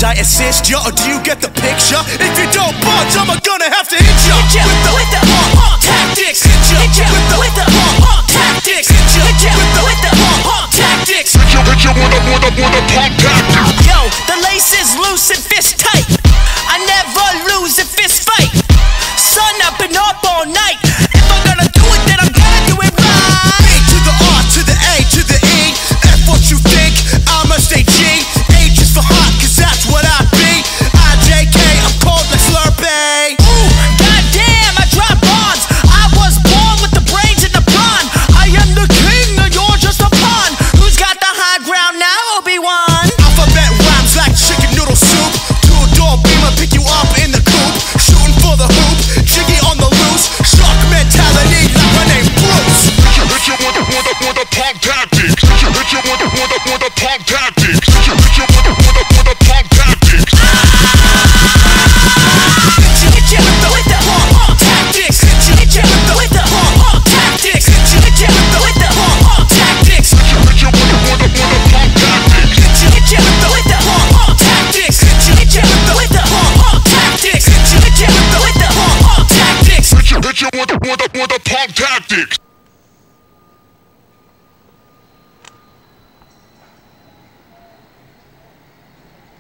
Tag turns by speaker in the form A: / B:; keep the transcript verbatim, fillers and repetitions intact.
A: Should I assist ya, or do you get the picture? If you don't budge, I'm gonna have to hit ya.
B: Hit ya with the, with the hard, hard tactics. Hit ya, hit ya with the, with the hard, hard tactics. Hit ya, hit ya with the, with the hard, hard tactics.
C: Hit ya, hit ya with the, with the, with the pump tactics.
B: Yo, the lace is loose and fist tight. I never lose a fist fight. Sun up and up all night. If I'm gonna do it, then I'm gonna do it right.
A: B to the R to the A to the E. F what you think, I'ma stay G. H is for hot, cause that's what I be. I J K, I'm cold like Slurpee.
B: Ooh, goddamn, I drop bombs. I was born with the brains in the pond. I am the king, and you're just a pawn. Who's got the high ground now, Obi-Wan?
A: Alphabet rhymes like chicken noodle soup. Two-door beamer, pick you up in the coupe. Shooting for the hoop, jiggy on the loose. Shark mentality like my name Bruce.
C: Hit ya, hit ya with the, with the, with the pump tactics. Hit ya, hit ya with the, with the, with the pump tactics. Hit ya, hit ya with the, with the, with the pump tactics.
B: Hit ya, hit ya with the, with the hard, hard tactics. Hit ya, hit ya with the, with the hard, hard tactics. Hit ya, hit ya with the, with the hard, hard tactics.
C: Hit ya, hit ya with the, with the, with the pump tactics.
B: Hit ya, hit ya with the, with the hard, hard tactics. Hit ya, hit ya with the, with the hard, hard tactics. Hit ya, hit ya with the, with the hard, hard tactics.
C: Hit ya, hit ya with the, with the, with the pump tactics.